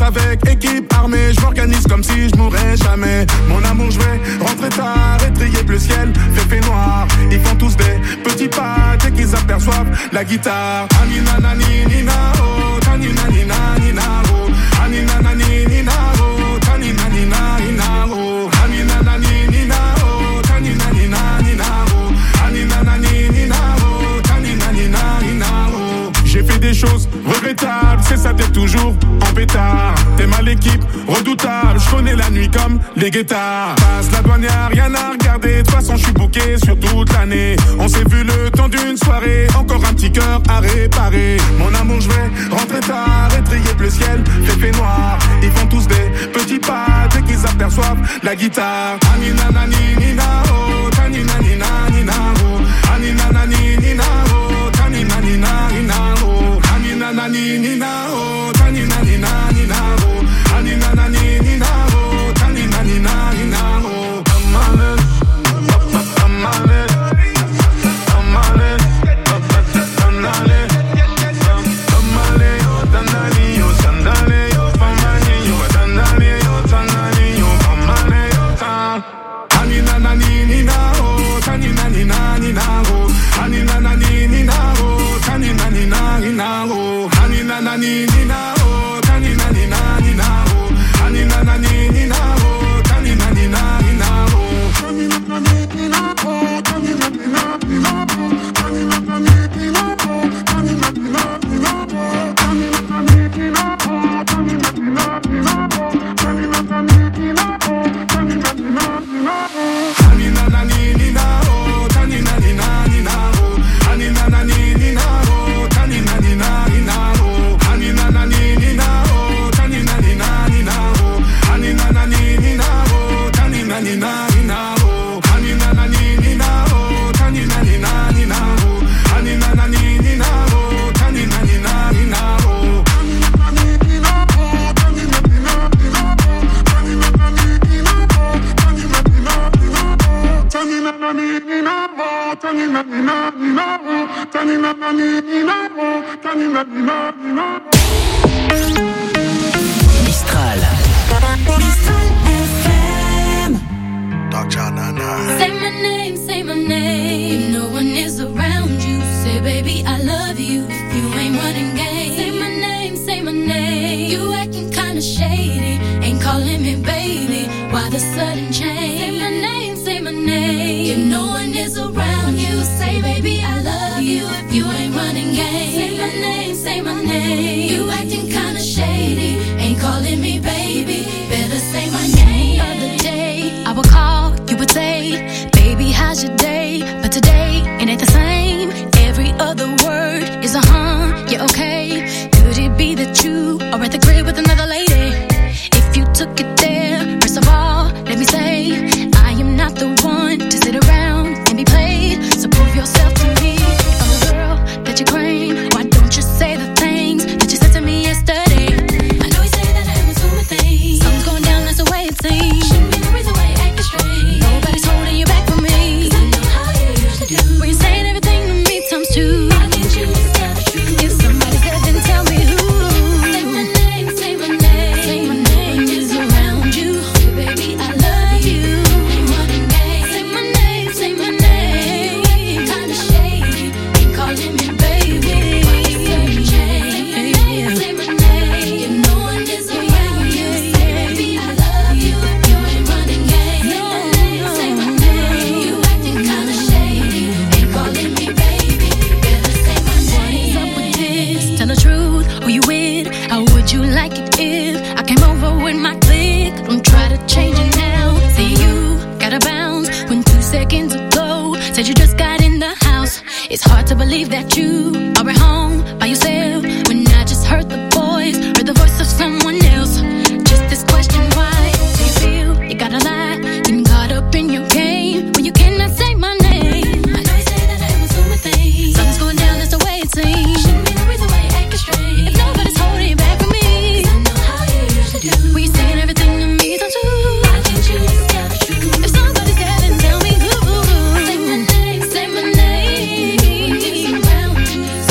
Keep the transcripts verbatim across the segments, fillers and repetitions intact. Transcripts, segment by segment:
avec équipe armée. Je m'organise comme si je mourrais jamais. Mon amour, je vais rentrer tard et trier bleu ciel, fait fait noir. Ils font tous des petits pas dès qu'ils aperçoivent la guitare. Anina nani nina oh, tanina nina nina oh, anina nani nina oh, tanina nina nina oh, anina nani nina oh, tanina nina nina oh, anina nani nina oh, tanina nina nina oh. J'ai fait des choses regrettables, c'est ça t'es toujours en pétard. T'es mal équipe, redoutable, je connais la nuit comme les guettards. Passe la douane, y'a rien à regarder, de toute façon je suis booké sur toute l'année. On s'est vu le temps d'une soirée, encore un petit cœur à réparer. Mon amour, je vais rentrer tard et trier bleu ciel, fait fait noir. Ils font tous des petits pas dès qu'ils aperçoivent la guitare. Anina nani nina oh, tanina nina nina oh, anina nani nina oh, tanina nina nina oh, anina nani nina oh, tanina nina nina oh, anina nani nina oh, tanina nina nina oh. Amale, amale, amale, amale, amale, yo dandali yo sandale yo famani yo dandali yo dandali yo amale yo ta. Anina nani nina oh, tanina nina nina oh, anina nani nina oh, tanina nina nina oh, anina nani nina oh, tanina nina nina oh, anina nani nina oh, tanina nina nina oh, tanina nani nina oh, tanina nina nina oh, tanina nani nina oh, tanina nina nina oh, tanina nani nina oh, tanina nina nina oh, tanina nani nina oh, tanina nina nina oh, anina nani nina oh, tanina nina nina oh, anina nani nina oh, tanina nina nina oh, anina nani nina oh, tanina nina nina oh, anina nani nina oh, tanina nina nina oh, anina nani nina oh, tanina nina nina oh, anina nani nina oh, tanina nina nina oh, anina nani nina oh, tanina nina nina oh, tanina nani nina oh, tanina nina nina oh, tanina nani nina oh, tanina nina nina oh, tanina nani nina oh, tanina nina nina oh. Mistral. Mistral F M. Dark Child nine nine. Say my name, say my name. If no one is around you, say baby I love you. If you ain't running game, say my name, say my name. You acting kinda shady, ain't calling me baby. Why the sudden change? Say my name, say my name. If no one is around you, say baby I love you. If you ain't running game, say my name, say my name. You acting kinda shady, ain't calling me baby. Better say my name. Other day I would call, you would say, baby how's your day? But today it ain't the same. Every other word is a huh, yeah okay. Could it be that you are at the crib with another lady? If you took it there, first of all, let me say, I am not the one to sit around and be played. So prove yourself to me. If I'm the girl that you claim, why don't you say the things that you said to me yesterday? I know you say that I was doing things. Something's going down, that's the way it seems. Shouldn't be the reason why you're acting strange. Nobody's holding you back from me, 'cause I know how you usually do. When you're saying everything to me times two. Why can't you just tell the truth? If somebody's dead, then tell me who. Say my name, say my name. Say my name is around you. Say baby I love you. Ain't running game. Say my name, say my name. You acting kinda shady, ain't calling me baby. Why you sudden change? Say my name, if no one is around you, say baby I love you. If you ain't running game, say my name, say my name. You acting kinda shady, ain't calling me baby. Better say my name. What's up with this? Tell the truth, who you with? How would you like it if I came over with my clique? Don't try to change it now. Say you gotta bounce when two seconds ago said you just got in the house. It's hard to believe that you are at home by yourself when I just heard the voice, heard the voice of someone else. Just this question, why do you feel you gotta lie? Getting caught up in your game when you cannot say my name. I know you say that I was doing things. Something's going down, that's the way it seems. Shouldn't be the reason why you're acting strange. If nobody's holding you back from me, 'cause I know how you usually do. When you're saying everything to me times two. Why can't you just tell the truth? If somebody's dead, then tell me who. Say my name, say my name. When it's around you,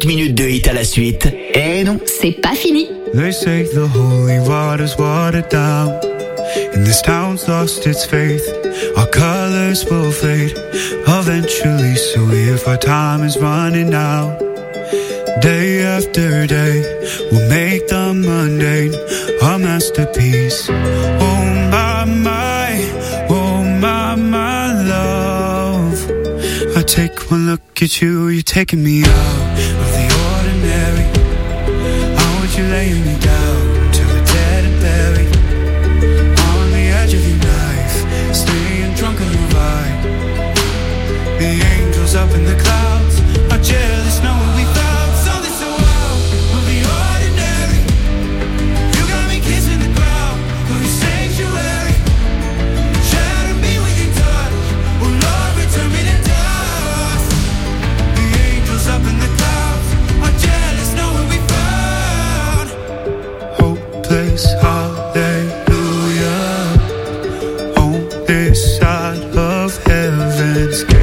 trente minutes de hit à la suite. Et non, c'est pas fini. They say the holy water's watered down, and this town's lost its faith. Our colors will fade eventually, so if our time is running out, day after day, we'll make the mundane a masterpiece. Oh my, my, oh my, my love. I take one look at you, you're taking me out of the ordinary. I want you laying me down till we're dead and buried, on the edge of your knife, staying drunk on your vibe. The angels up in the clouds are jealous knowing we found something so out of the ordinary. You got me kissing the ground of your sanctuary. Shatter me with your touch, oh Lord, return me to dust. The angels up in the clouds are jealous knowing we found hopeless hallelujah on this side of heaven's gate.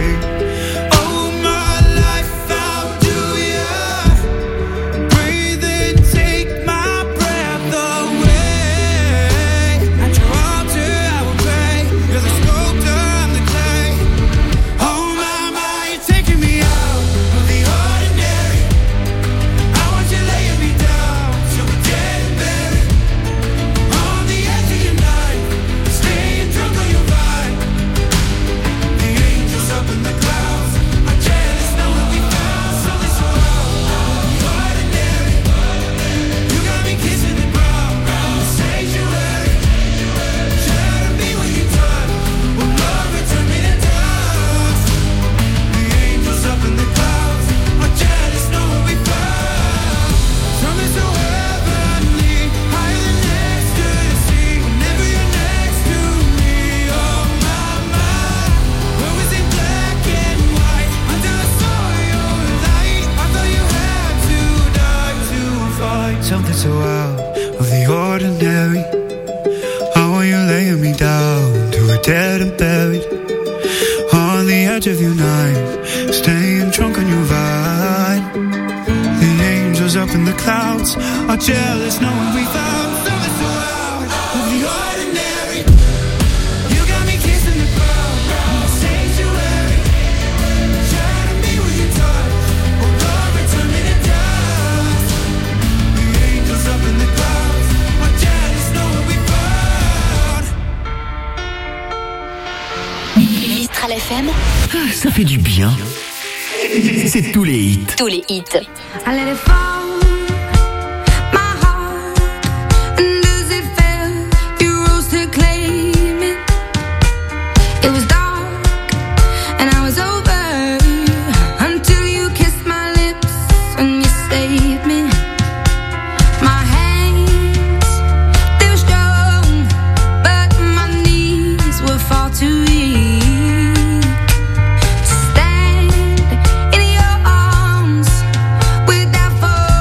Something so out of the ordinary. How are you laying me down to a dead and buried, on the edge of your knife, staying drunk on your vine. The angels up in the clouds are jealous knowing we found something so out of the ordinary. You got me kissing the ground, sanctuary. Shatter me with your touch, oh Lord, return me to dust. The angels up in the clouds are jealous knowing we found. Mistral F M, ah, ça fait du bien. C'est tous les hits. tous les hits. I let it fall, my heart, and as it fell, you rose to claim it. It was dark, and I was over, until you kissed my lips, and you saved me. My hands, they were strong, but my knees were far too weak to stand in your arms without falling.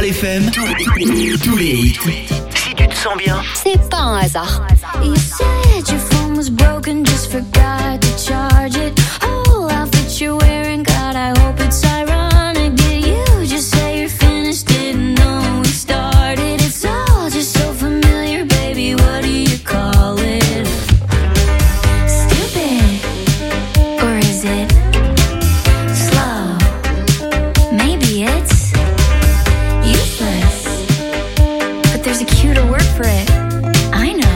Mistral F M, tous les, tous les hits. Si tu te sens bien, c'est pas un hasard. You said your phone was broken, just forgot to charge it. Oh, outfit you're wearing, God, I hope it's ironic. Did you just say you're finished? Didn't know we started. It's all just so familiar, baby. What do you call it? Stupid, or is it slow? Maybe it's useless, but there's a cuter word for it. I know.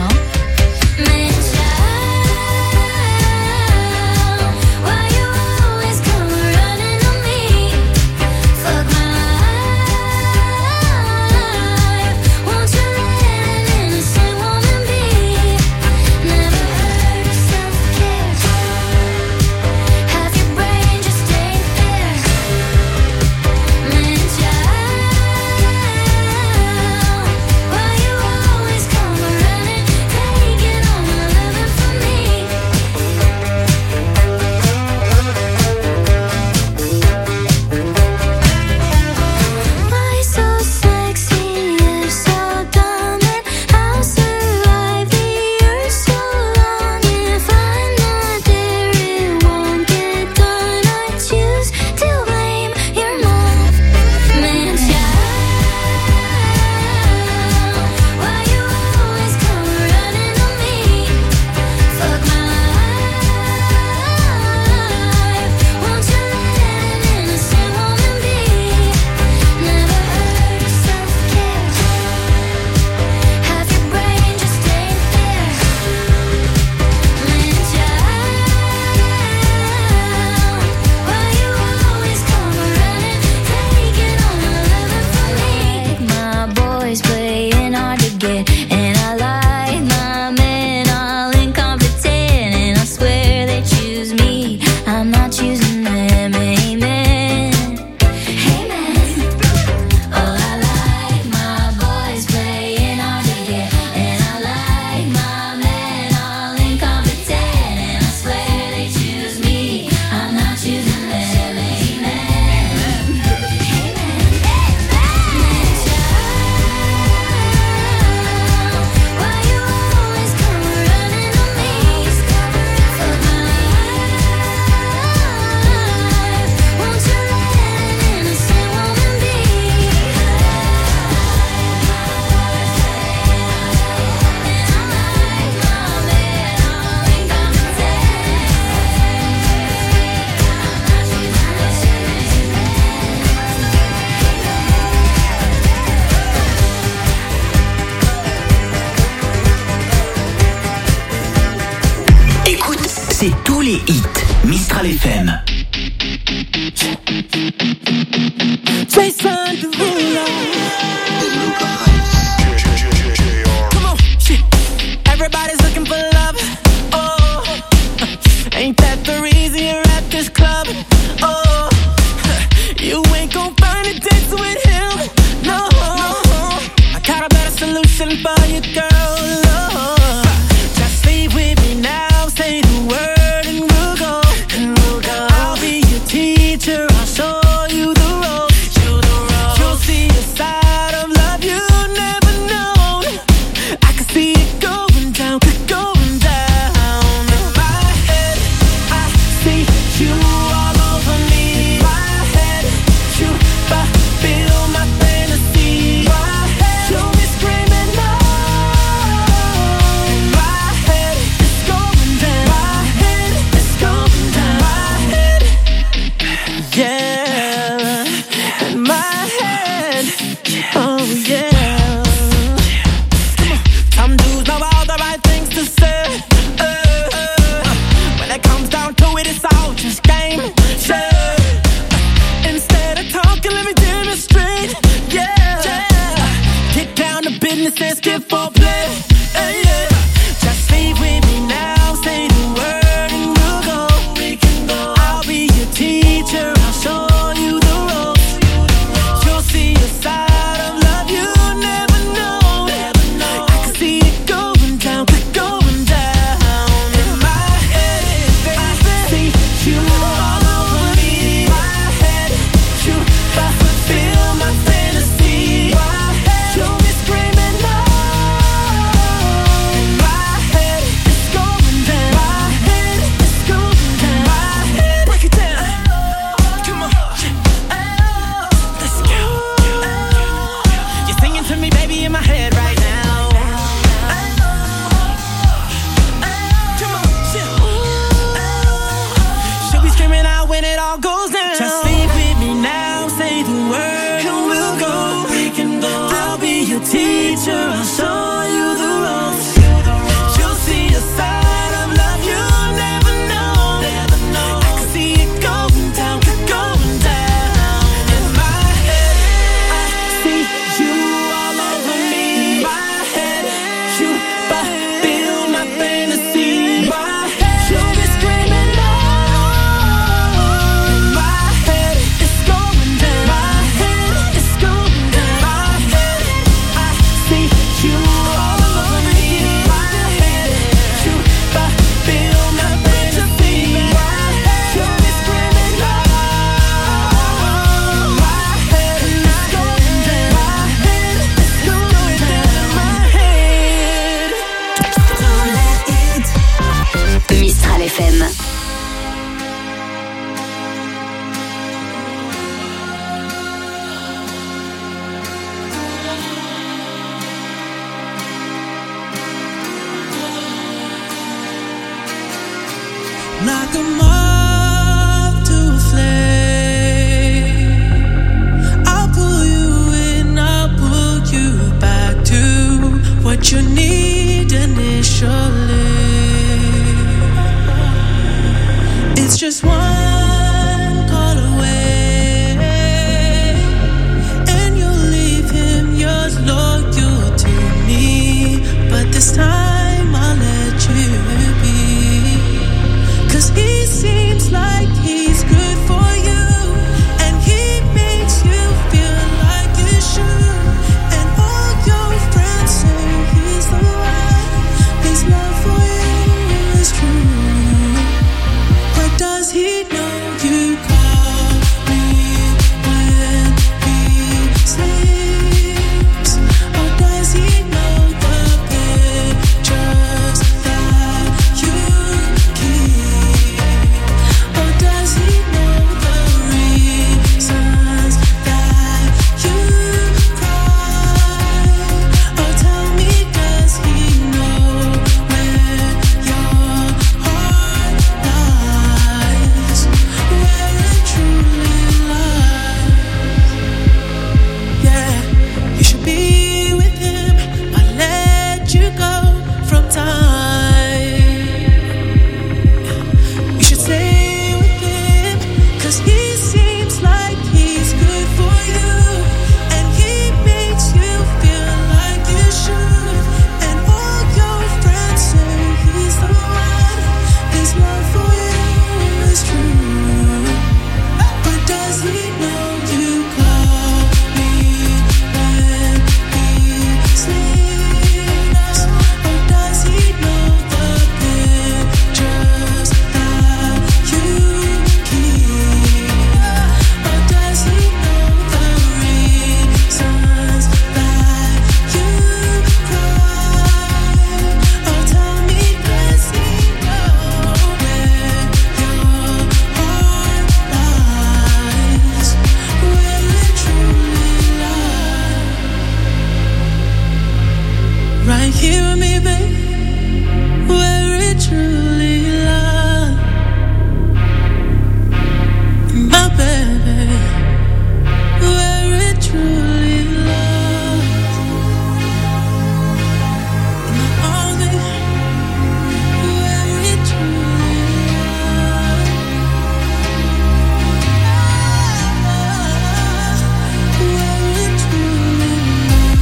c'est tous les hits Mistral F M. Jason Derulo. Come on, shit. Everybody's looking for love. Oh, ain't that the reason you're at this club? Oh, you ain't gon' find a dance with him. No, I got a better solution for you, girl. Oh, just stay with me now. Say the word and we'll go. And we'll go. I'll be your teacher. I'll show you the ropes. You the ropes. You'll see a side of love you never known. I can see it going down, going down. F M. Like a moth to a flame, I'll pull you in, I'll pull you back to what you need initially. It's just one call away, and you'll leave him yours loyal to me. But this time I'll let you be. 'Cause he seems like he's good for you, and he makes you feel like you should. And all your friends say he's the one, his love for you is true. But does he know you call me when he sleeps? Or does he know the pictures that you keep? Or does he know the reasons that you cry? Or tell me, does he know where your heart lies, where it truly lies? Yeah, you should be with him. I let you go from time. You should stay with him, 'cause he seems like he's good for you, and he makes you feel like you should. And all your friends say he's the one, his love for you is true. But does he know you call me when he sleeps? Or does he know the pictures that you keep? Or does he know the reasons that you cry? Or tell me, does he know where your heart lies, where it truly lies? Right here with me, babe, where it truly lies. My baby, where it truly lies. My only, where it truly lies. Where it truly lies.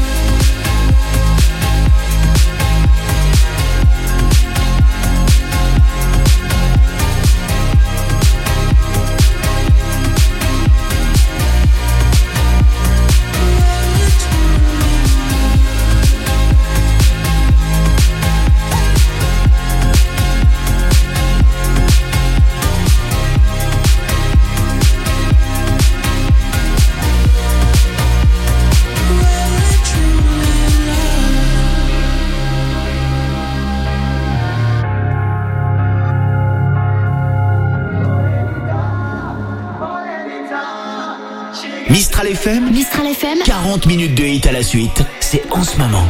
Mistral F M, Mistral F M, quarante minutes de hit à la suite, c'est en ce moment.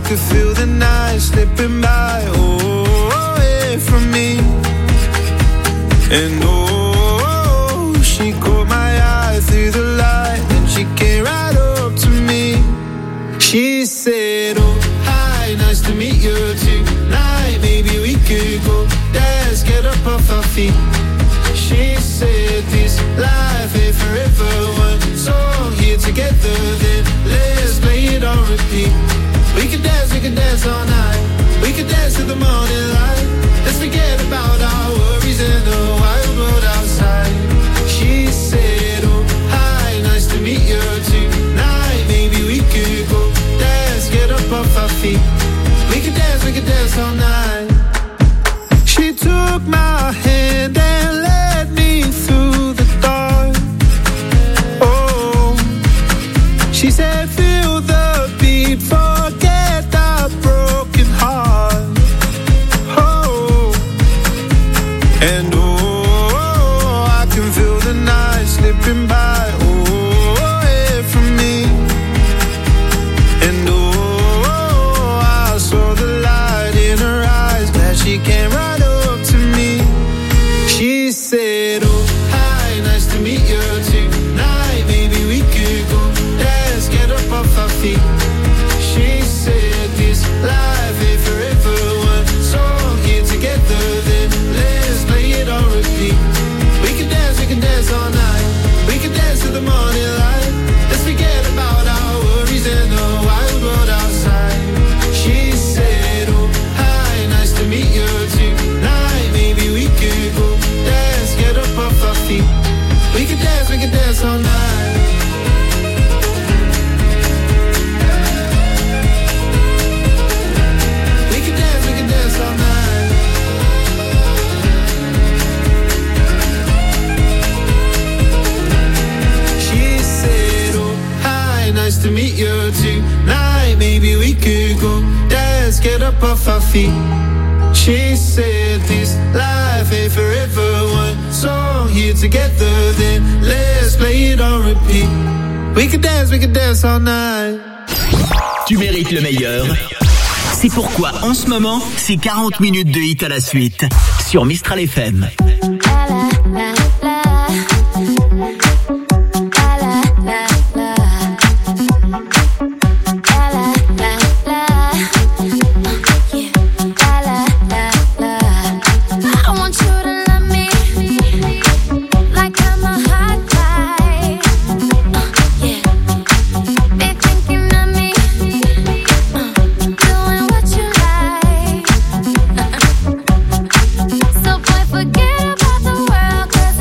could feel the night slipping by, oh, away from me. And oh, she caught my eye through the light, and she came right up to me. She said, oh, hi, nice to meet you tonight. Maybe we could go dance, get up off our feet. She said, this life ain't forever. One song here together, then let's play it on repeat. We can dance, we can dance all night. We can dance till the morning light. Let's forget about our worries and the wild world outside. She said, oh, hi, nice to meet you tonight. Maybe we could go dance, get up off our feet. We can dance, we can dance all night. She took my hand and led me through the dark. Oh, she said, feel the beat, forget the broken heart. Oh, and oh, I can feel the night slipping by, oh, away from me. And oh, I saw the light in her eyes, glad she came right up to me. She said, oh, hi, nice to meet you tonight. Maybe we could go dance, get up off our feet. She said, this life ain't forever. One song here together, then let's play it on repeat. We can dance, we can dance all night. We can dance till the morning light. Let's forget about our worries and the wild world outside. She said, oh, hi, nice to meet you tonight. Maybe we could go dance, get up off our feet. We can dance, we can dance all night. We can dance, we can dance all night. She said, oh, hi, nice to meet you tonight. Maybe we could go dance, get up off our feet. She said, this life ain't forever. One song here together, then let's play it on repeat. We can dance, we can dance all night. Tu mérites le meilleur. C'est pourquoi en ce moment, c'est quarante minutes de hit à la suite sur Mistral F M. So boy, forget about the world, 'cause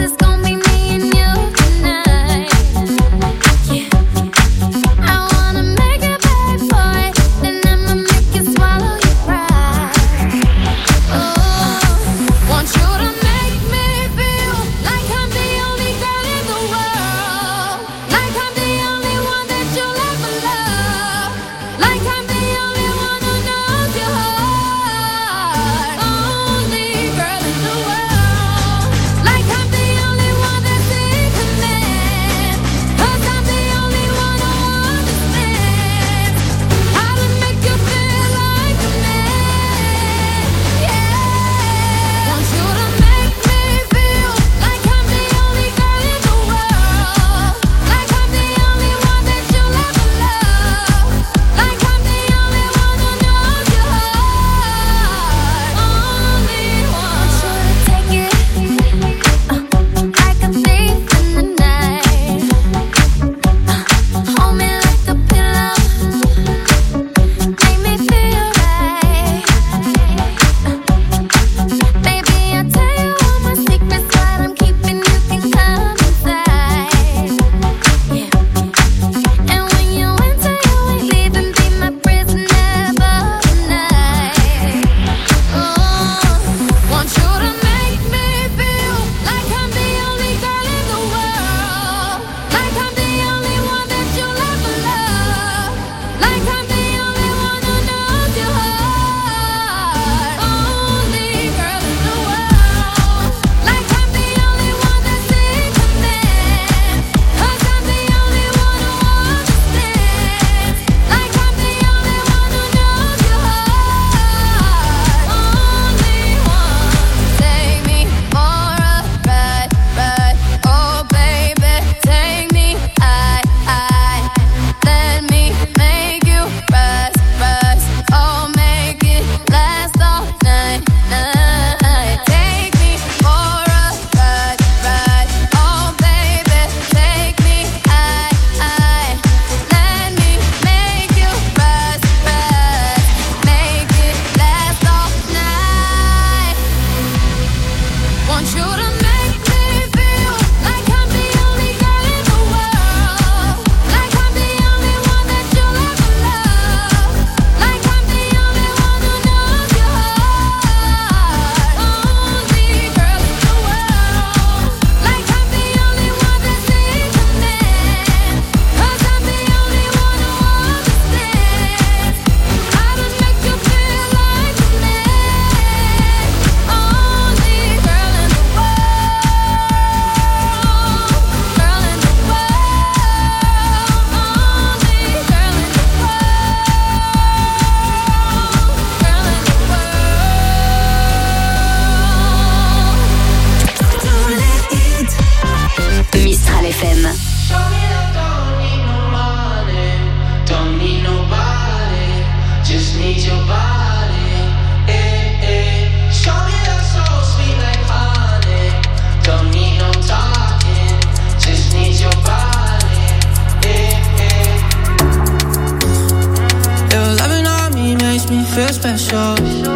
feel special.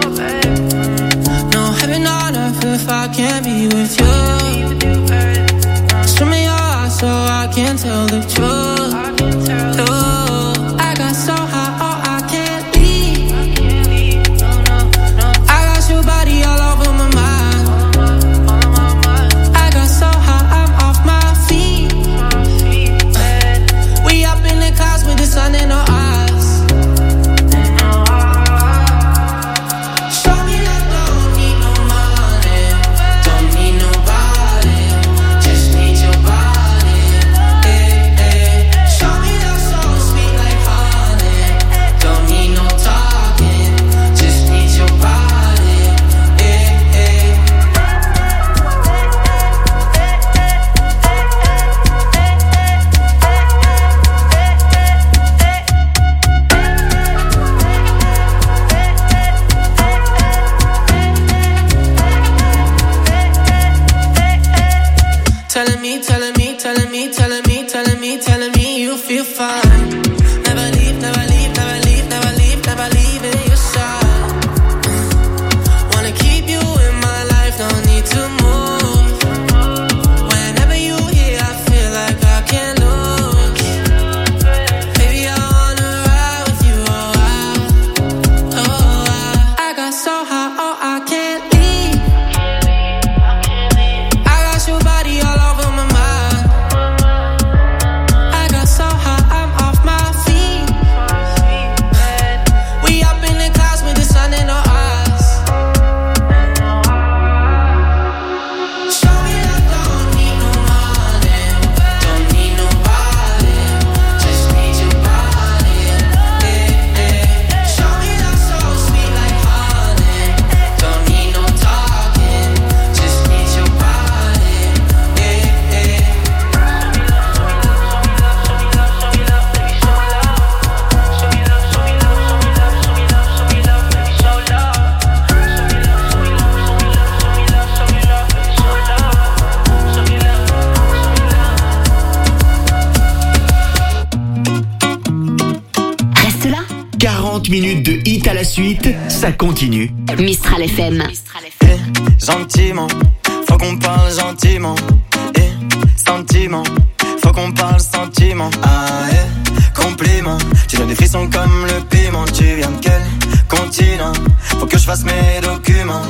No heaven on earth if I can't be with you. Show me your eyes so I can tell the truth. Oh, I got so high, oh, I can't leave. I got your body all over my mind. I got so high, I'm off my feet. We up in the clouds with the sun in our eyes. Telling me, telling me, telling me, telling me, telling me, telling me you feel fine. Never leave, never leave, never leave, never leave, never leave in your side. Wanna keep you in my life, no need to move. Whenever you here, I feel like I can't lose. Baby, I wanna ride with you, oh I, oh I. I got so high, oh I can't leave. I got your body all over my mind. I got so high, I'm off my feet. We up in the clouds with the sun in our eyes. Show me I don't need no money, don't need nobody, just need your body. Eh, eh. Show me that so sweet like honey, don't need no talking, just need your body. Eh, eh. Reste là. quarante minutes de hit à la suite, ça continue. Mistral F M. Eh, gentiment, faut qu'on parle gentiment. Eh, sentiment, faut qu'on parle sentiment. Ah, eh, compliment, tu donnes des frissons comme le piment. Tu viens de quel continent? Faut que je fasse mes documents.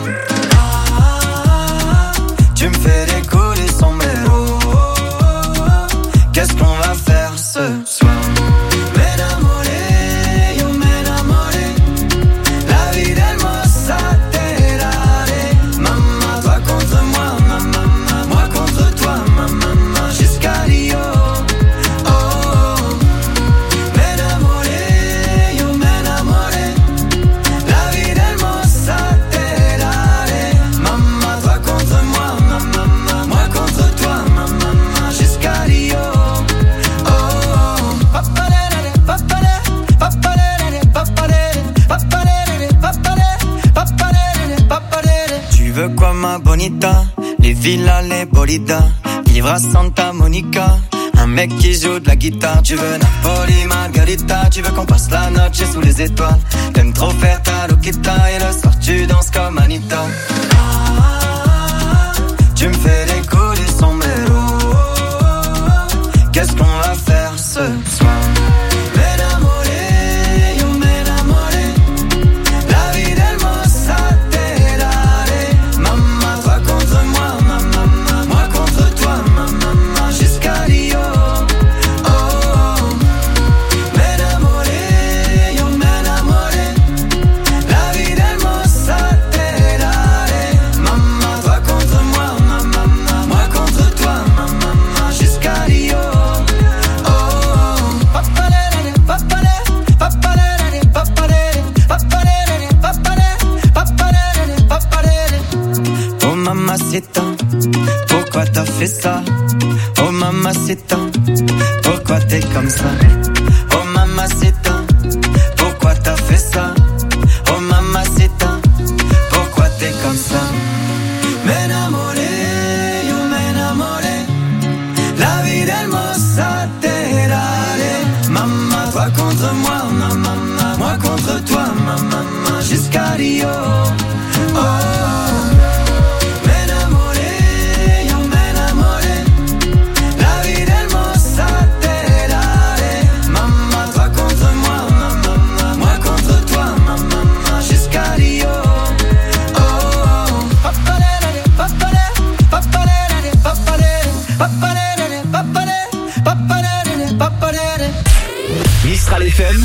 Ah, tu me fais décoller son mélo. Qu'est-ce qu'on va faire ce soir? M'enamoré, yo m'enamoré. La vie del mossa terare. Maman, toi contre moi, maman, moi contre toi, maman, jusqu'à Rio. Oh, oh. M'enamoré, yo m'enamoré. La vie del mossa terare. Maman, toi contre moi, maman, moi contre toi, maman, jusqu'à Rio. Tu veux quoi ma bonita? Les villas, les bolidas, vivre à Santa Monica. Un mec qui joue de la guitare. Tu veux Napoli, Margarita. Tu veux qu'on passe la noche sous les étoiles. T'aimes trop faire ta loquita. Et le soir tu danses comme Anita. Ah, tu me fais décoller son mélo. Qu'est-ce qu'on va faire ce soir? M'enamoré, yo m'enamoré. La vie del mossa terare. Maman, toi contre moi, maman, moi contre toi, maman, jusqu'à Rio. Oh, oh. M'enamoré, yo m'enamoré. La vie del mossa terare. Maman, toi contre moi, maman, moi contre toi, maman, jusqu'à Rio. Oh mamacita, pourquoi t'as fait ça? Oh mamacita, pourquoi t'es comme ça? Oh mamacita, pourquoi t'as fait ça? Oh mamacita, pourquoi t'es comme ça? M'enamoré, yo m'enamoré. La vie del mossa terare. Maman, toi contre moi, maman, moi contre toi, maman, Giscardioso. Oh, me enamoré, yo me enamoré. La vida hermosa te daré. Maman, toi contre moi, maman, moi contre toi, maman, Giscardioso. Oh, oh, paparere, paparere, paparere, paparere, paparere, paparere, paparere, paparere. Mistral F M.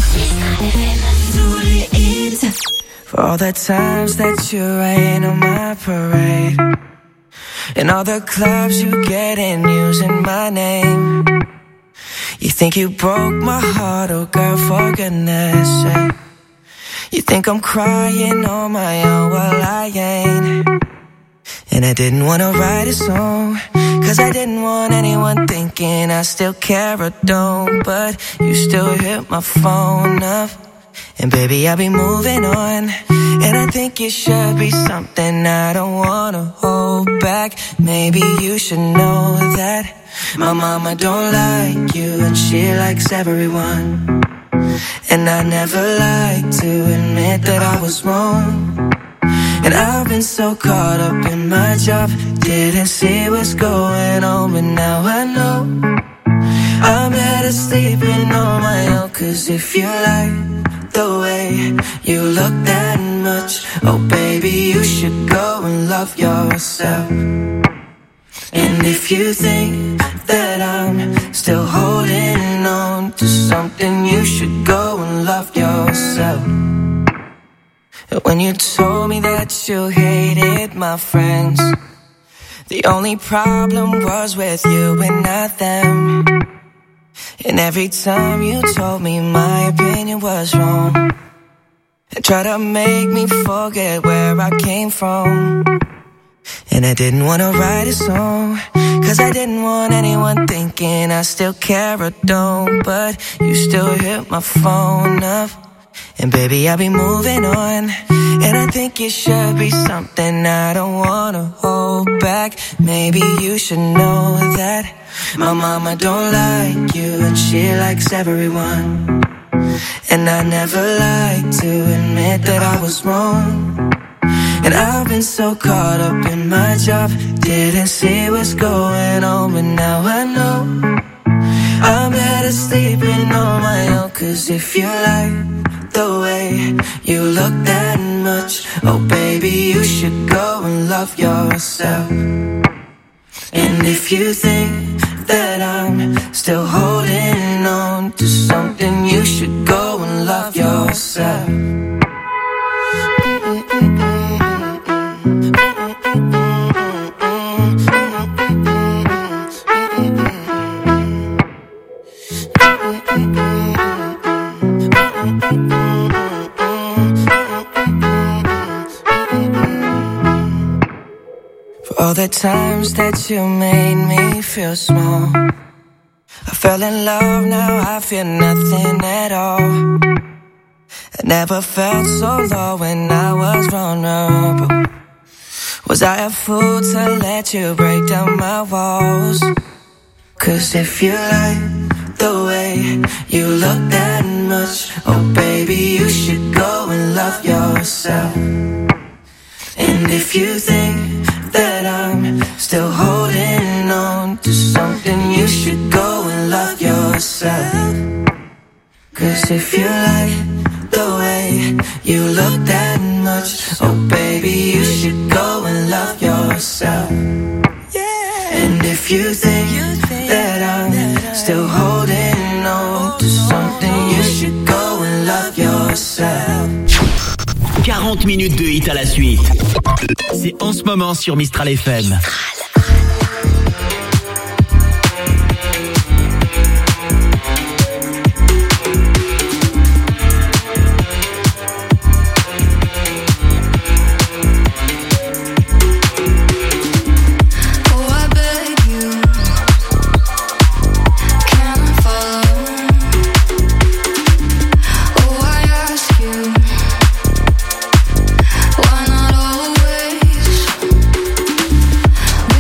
For all the times that you rain on my parade, and all the clubs you get in using my name. You think you broke my heart, oh girl, for goodness sake. You think I'm crying on my own, well I ain't. And I didn't wanna write a song, cause I didn't want anyone thinking I still care or don't. But you still hit my phone up, and baby, I'll be moving on. And I think it should be something I don't wanna hold back. Maybe you should know that my mama don't like you, and she likes everyone. And I never like to admit that I was wrong. And I've been so caught up in my job, didn't see what's going on, but now I know I'm better sleeping on my own. Cause if you like the way you look that much, oh baby, you should go and love yourself. And if you think that I'm still holding on to something, you should go and love yourself. When you told me that you hated my friends, the only problem was with you and not them. And every time you told me my opinion was wrong, and tried to make me forget where I came from. And I didn't want to write a song, cause I didn't want anyone thinking I still care or don't. But you still hit my phone up, and baby, I'll be moving on. And I think it should be something I don't wanna hold back. Maybe you should know that my mama don't like you, and she likes everyone. And I never like to admit that I was wrong. And I've been so caught up in my job, didn't see what's going on, but now I know I'm better sleeping on my own. Cause if you like the way you look that much, oh baby, you should go and love yourself. And if you think that I'm still holding on to something, you should go and love yourself. For all the times that you made me feel small, I fell in love, now I feel nothing at all. I never felt so low when I was vulnerable. Was I a fool to let you break down my walls? Cause if you like the way you look that much, oh baby, you should go and love yourself. And if you think that I'm still holding on to something, you should go and love yourself. Cause if you like the way you look that much, oh baby, you should go and love yourself. And if you think that I'm still holding on to something, you should go and love yourself. quarante minutes de hit à la suite. C'est en ce moment sur Mistral F M. Why not always?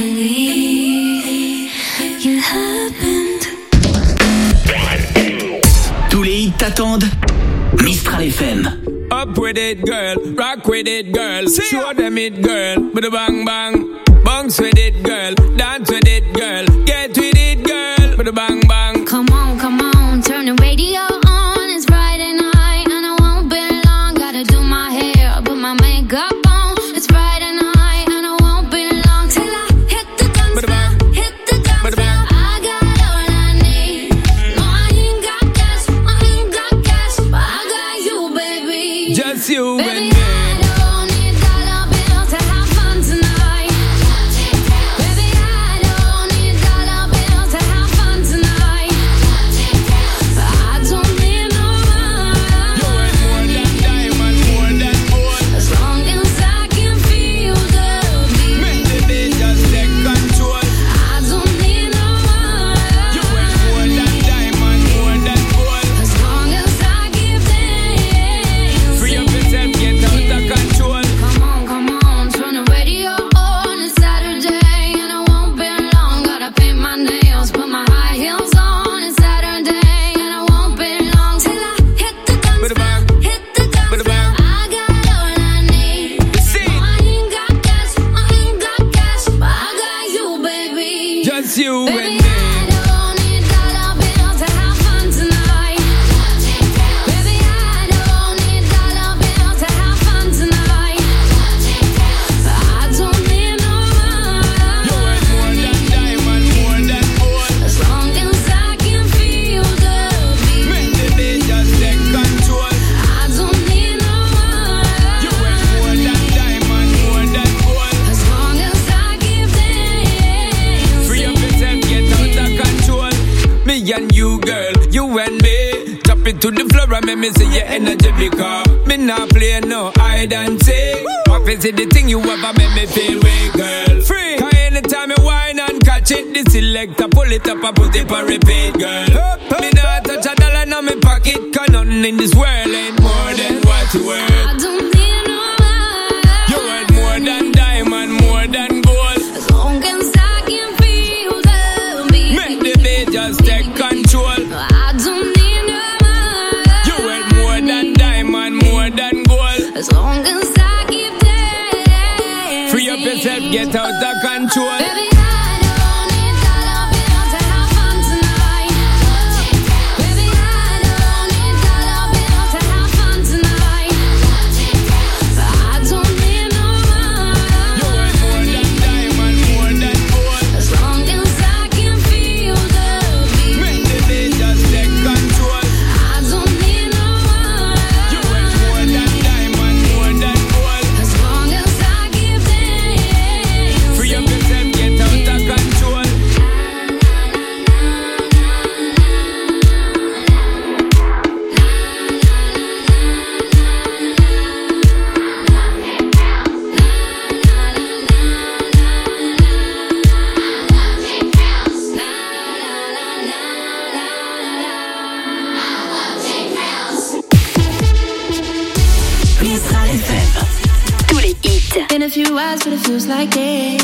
believe you happened. Tous les hits t'attendent. Mistral F M. Up with it, girl. Rock with it, girl. Show them it, girl. With a bang bang. Bounce with it, girl. Dance with it, girl. Get with it, girl. With a bang bang. Come on, come on, turn the radio on. It's Friday night and I won't be long. Gotta do my hair, put my makeup on. It's Friday night and I won't be long till I hit the dance floor, hit the dance floor. I got all I need. No, I ain't got cash, I ain't got cash, but I got you, baby. Just you baby, and me. I don't need dollar bills to have fun tonight. Baby, I don't need dollar bills to have fun tonight. I don't need no money. You ain't more than diamond, more than gold. As long as I can feel the beat. Make the day just take control. I don't need no money. You ain't more than diamond, more than gold. As long as I give thanks. Free up yourself, get out of control. Come on, come on, turn the radio on. It's Saturday and I won't be long. Gotta paint my nails, put my high heels on. It's Saturday and I won't be long till I hit the dance With a floor, bang. hit the dance With a floor. bang. I got all I need. See, No, I ain't got cash, I ain't got cash, but I got you, baby. just you Baby, and me. I don't need dollar bills to have fun tonight. Baby, I don't need dollar bills to have fun tonight. I don't need no You ain't more money. than diamond, more than gold. As long as I can feel the beat. Make the day just take control. I don't need no You ain't more money. than diamond, more than gold. As long as I give thanks. Free up yourself, get out of control. Me and you, girl, you and me. Drop it to the floor and make me see your energy because me not play no hide and seek. What is it the thing you ever make me feel way, girl? Free. Cause anytime you whine and catch it, the selector pull it up and put it on repeat, girl. Me not touch a dollar in my pocket, cause nothing in this world ain't more than what you worth. I don't need no money. You ain't more than diamond, more than gold. As long as I can feel the beat. Make the day just take control. I don't need no money. You ain't more than diamond, more than gold. As long as I give thanks. Free up yourself, get out of control. Baby, I don't need dollar bills to have fun tonight. Baby, I don't need dollar bills to have fun tonight. I don't need no You ain't more money. than diamond, more than gold. As long as I can feel the beat. Make the day just take control. I don't need no You ain't more money. than diamond, more than gold. As long as I give thanks. Free up yourself, get out of control. Mistral F M. Tous les hits. Been a few hours, but it feels like days.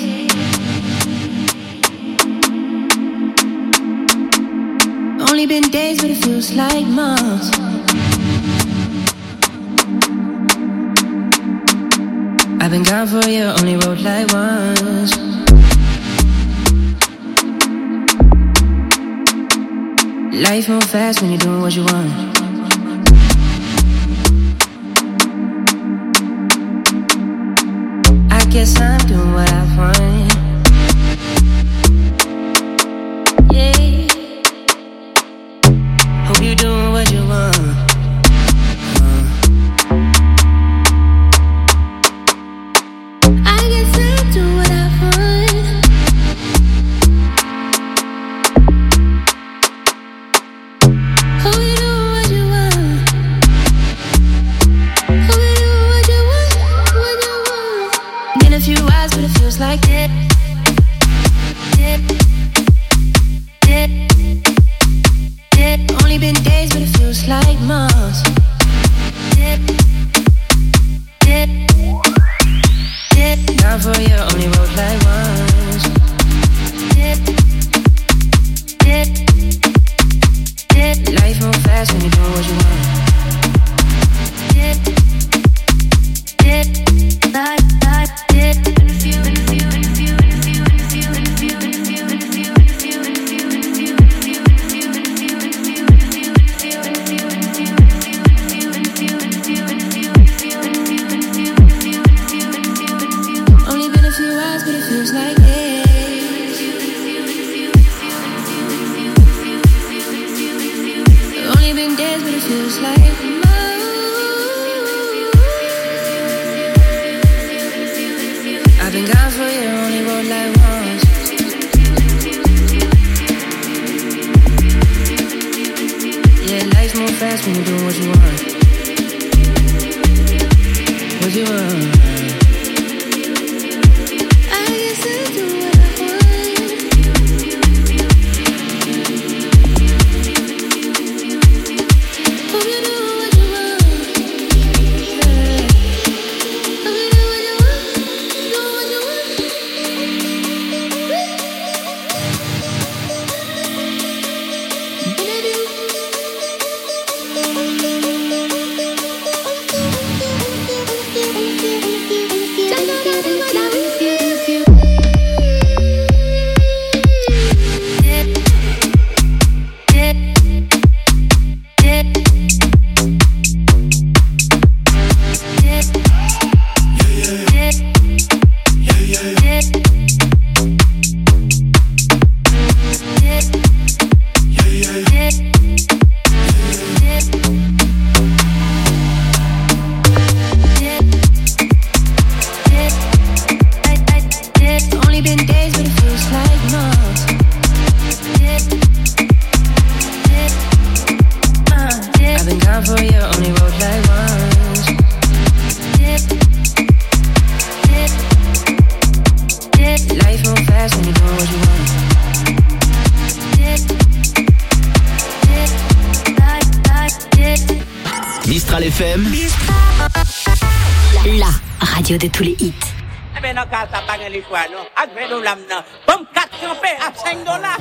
Only been days, but it feels like months. I've been gone for a year, only wrote like once. Life moves fast when you're doing what you want. I guess I'm doing what I want. Yeah. Hope you're doing what you want. Uh. I guess I'm doing what I want. Hope you're doing what you want. Hope you're doing what you want, what you want. Been a few hours, but it feels like that. fast when you're doing what you want. What you want? I guess I do what I want. Hope you do what you want. Yeah. Hope you do what you want. Do what you want. Mistral F M, la radio de tous les hits. Eh ben non, quand ça pas les choix, non. Avec nous là maintenant. Comme quatre campés à cinq dollars.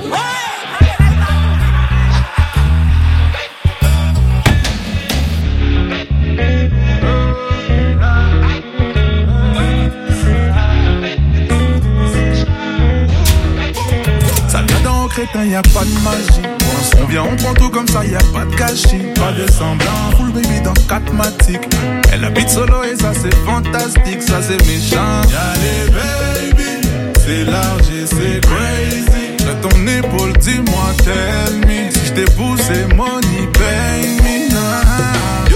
Ça vient dans crétin, y a pas de magie. On vient, on prend tout comme ça, y a pas de gâchis. Pas de semblant, full baby dans quatre matiques. Elle habite solo et ça c'est fantastique, ça c'est méchant. Y'a les baby, c'est large et c'est crazy. J'ai ton épaule, dis-moi tell me. Si j't'ai poussé, money pay me. Yo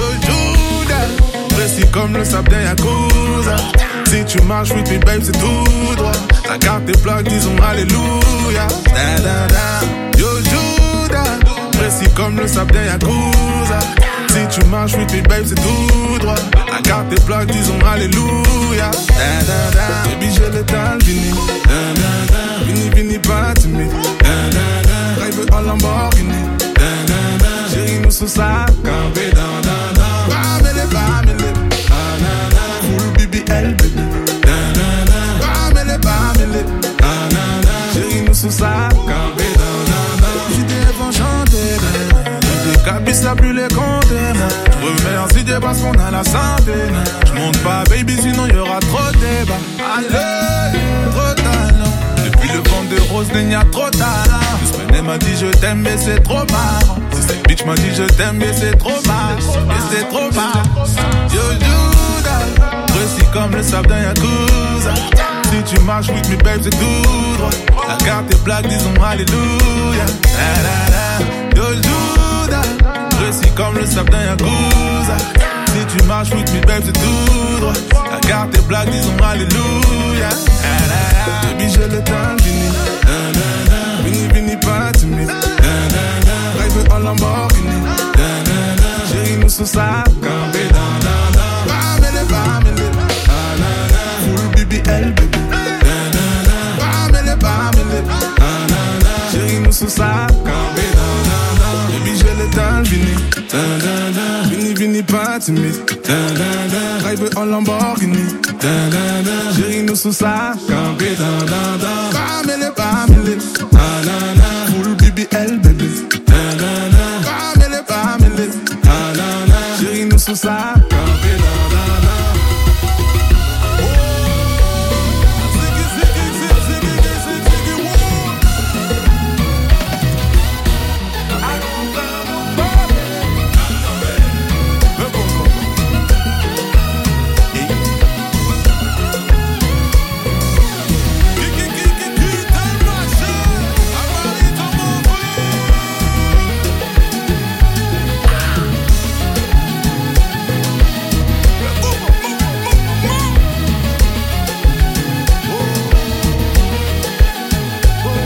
Judas, précis comme le sable d'un Yakuza. Si tu marches with me babe c'est tout droit. La carte est plaque, disons alléluia. Da da da. Yo Judas, précis comme le sable d'un Yakuza. Si tu marches with me babe c'est tout droit. La carte est plaque, disons alléluia. Da da da. Baby j'ai l'étal fini. Da da da. Vini vini pas timide. Da da da. Drive en Lamborghini. Da da da. Chérie nous sous sa campé. Da da da. Bamele bamele. Da da da. Full B B L baby. Da da da. Bamele bamele. Da da da. Chérie nous sous sa campé. Da da da. J'étais enchanté. Des cabis ça plus les compter. Remercie Dieu parce qu'on a la santé. J'monte pas baby sinon y'aura trop de débat. Allez, trop talent. Depuis le vent de rose il y a trop talent. Semaine m'a dit je t'aime mais c'est trop marrant. Cette bitch m'a dit je t'aime mais c'est trop marrant. Mais c'est trop marrant. Yo Judas, précis comme le sable d'un Yakuza. Si tu marches with me babe c'est tout droit. La carte est plaque disons alléluia. La la la. Yo Judas, précis comme le sable d'un Yakuza. Si tu marches with me babe c'est tout droit. La carte est blague disons alléluia. Ah, la, la. Baby j'ai le temps fini. Da, da, da. Vini vini pas timide. Da, da, da. Drive en Lamborghini. Da, da, da. Chérie nous sous sa campé. Da, da, da. Bamele bamele. Da, da, da. Full B B L baby. Da, da, da. Bamele bamele. Da, da, da. Chérie nous sous sa campé. Da, da, da. Baby j'ai le temps fini. Da, da, da. Vini vini pas timide. Da, da, da. Drive en Lamborghini. Da, da, da. Chérie nous sous sa campé. Da, da, da.